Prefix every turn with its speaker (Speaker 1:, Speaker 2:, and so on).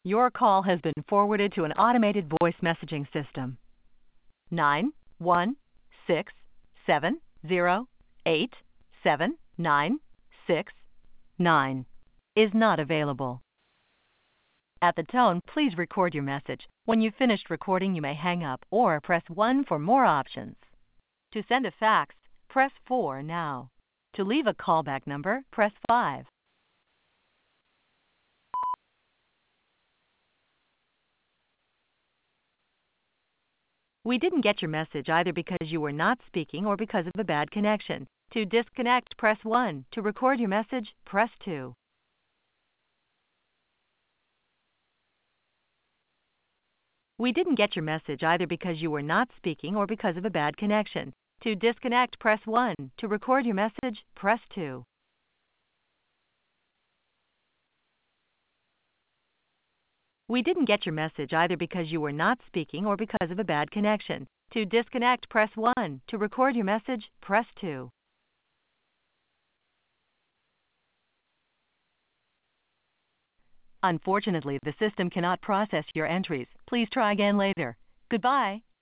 Speaker 1: Your call has been forwarded to an automated voice messaging system. 91670879669 is not available. At the tone, please record your message. When you've finished recording, you may hang up or press 1 for more options. To send a fax, press 4 now. To leave a callback number, press 5. We didn't get your message either because you were not speaking or because of a bad connection. To disconnect, press 1. To record your message, press 2. We didn't get your message either because you were not speaking or because of a bad connection. To disconnect, press 1. To record your message, press 2. We didn't get your message either because you were not speaking or because of a bad connection. To disconnect, press 1. To record your message, press 2. Unfortunately, the system cannot process your entries. Please try again later. Goodbye.